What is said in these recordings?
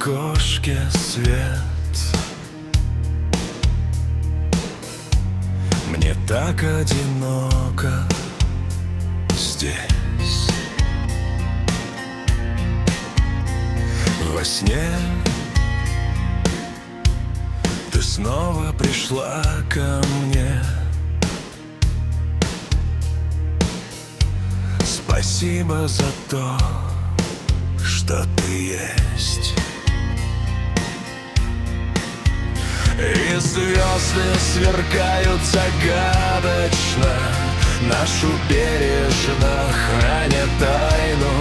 окошке свет. Мне так одиноко здесь. Во сне ты снова пришла ко мне. Спасибо за то, что ты есть. И звезды сверкают загадочно, нашу бережно храня тайну.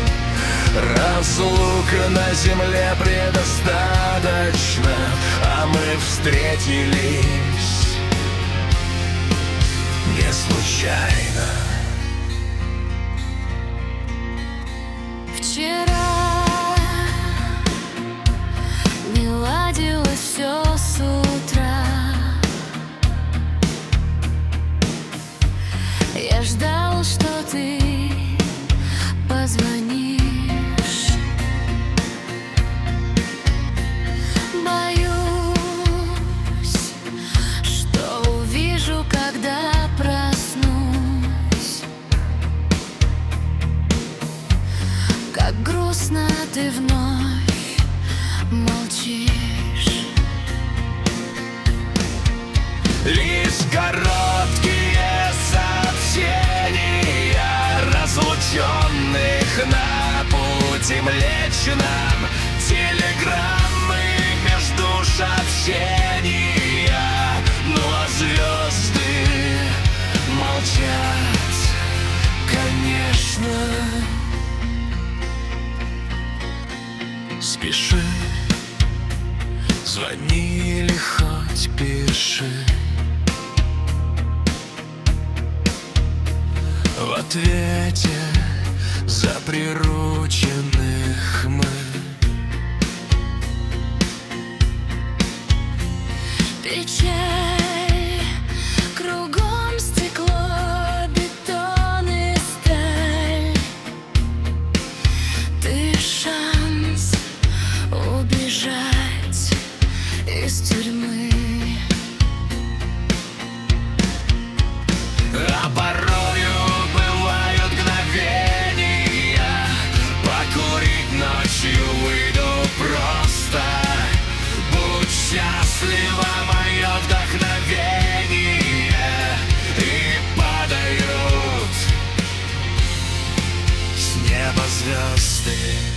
Разлука на земле предостаточно, а мы встретились не случайно. Вчера не ладилось все с утра. Я ждал, что ты позвонишь. Боюсь, что увижу, когда проснусь, как грустно ты вновь молчишь. Лишь короткие сообщения разлученных на пути Млечном, телеграммы между сообщения, ну а звезды молчат, конечно. Спеши, звони или хоть пиши. В ответе за прирученных мы. Печаль, кругом стекло, бетон и сталь. Ты шанс убежать из тюрьмы. А порою бывают мгновения, покурить ночью выйду просто. Будь счастлива, мое вдохновение, и падают с неба звезды.